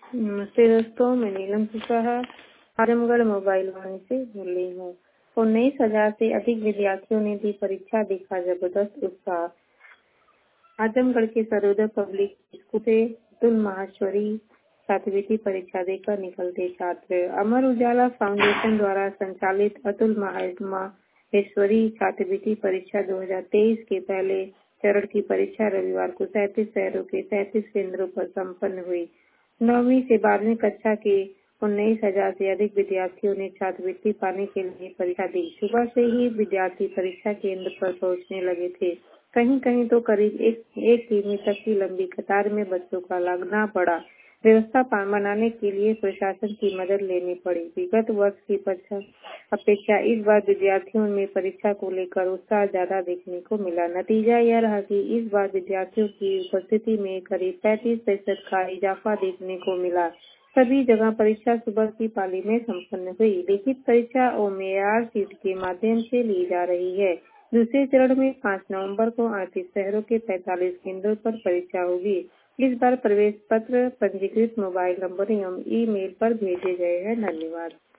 नमस्ते दोस्तों, मैं नीलम कुशवाहा आजमगढ़ मोबाइल वाणी से बोल रही हूँ। 19,000 से अधिक विद्यार्थियों ने दी परीक्षा, दिखा जबरदस्त उत्साह। आजमगढ़ के सरोदर पब्लिक स्कूल से अतुल माहेश्वरी छात्रवृत्ति परीक्षा देकर निकलते छात्र। अमर उजाला फाउंडेशन द्वारा संचालित अतुल माहेश्वरी छात्रवृत्ति परीक्षा 2023 के पहले चरण की परीक्षा रविवार को 37 शहरों के 37 केंद्रों पर संपन्न हुई। 9वीं से 12वीं कक्षा के 19,000 से अधिक विद्यार्थियों ने छात्रवृत्ति पाने के लिए परीक्षा दी। सुबह से ही विद्यार्थी परीक्षा केंद्र पर पहुंचने लगे थे। कहीं कहीं तो करीब एक किमी तक की लंबी कतार में बच्चों का लगना पड़ा। व्यवस्था बनाने के लिए प्रशासन की मदद लेनी पड़ी। विगत वर्ष की अपेक्षा इस बार विद्यार्थियों में परीक्षा को लेकर उत्साह ज्यादा देखने को मिला। नतीजा यह रहा कि इस बार विद्यार्थियों की उपस्थिति में करीब 35% का इजाफा देखने को मिला। सभी जगह परीक्षा सुबह की पाली में संपन्न हुई। लिखित परीक्षा OMR शीट के माध्यम से ली जा रही है। दूसरे चरण में 5 नवंबर को 38 शहरों के 45 केंद्रों पर परीक्षा होगी। इस बार प्रवेश पत्र पंजीकृत मोबाइल नंबर एवं ईमेल पर भेजे गए हैं। धन्यवाद।